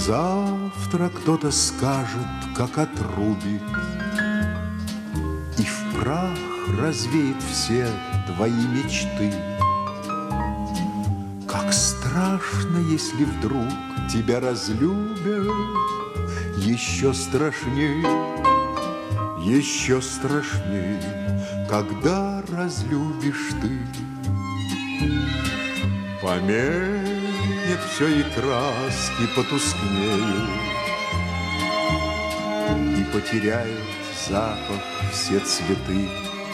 Завтра кто-то скажет, как отрубит, и в прах развеет все твои мечты. Как страшно, если вдруг тебя разлюбят, еще страшней, когда разлюбишь ты. Померкнет все, и краски потускнеют, и потеряют запах все цветы.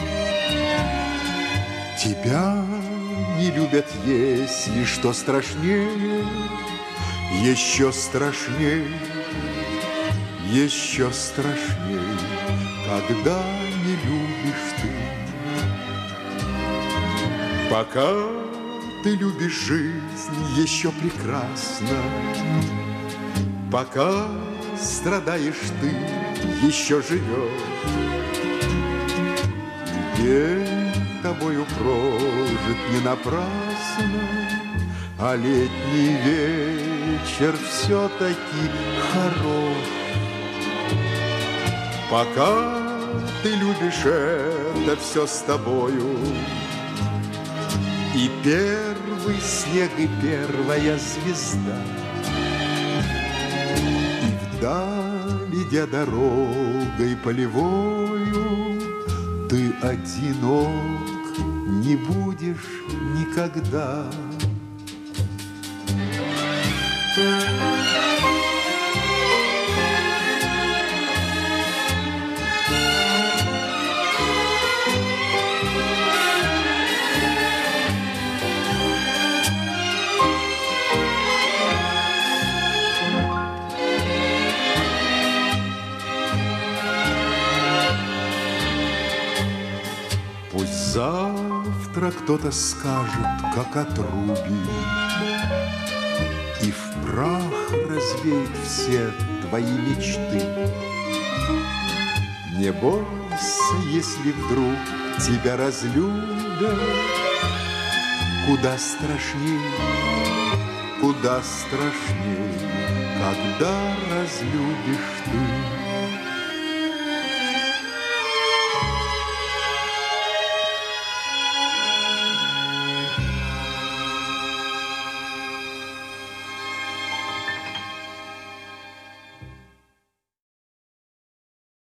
Тебя не любят, если что страшнее, еще страшнее, когда не любишь ты. Пока ты любишь жизнь, еще прекрасно, пока страдаешь ты, еще живешь. День тобою прожит не напрасно, а летний вечер все-таки хорош. Пока ты любишь это все с тобою, и первый снег, и первая звезда, и вдаль, идя дорогой полевою, ты одинок не будешь никогда. Пусть завтра кто-то скажет, как отрубит, и в прах развеет все твои мечты. Не бойся, если вдруг тебя разлюбят, куда страшней, когда разлюбишь ты.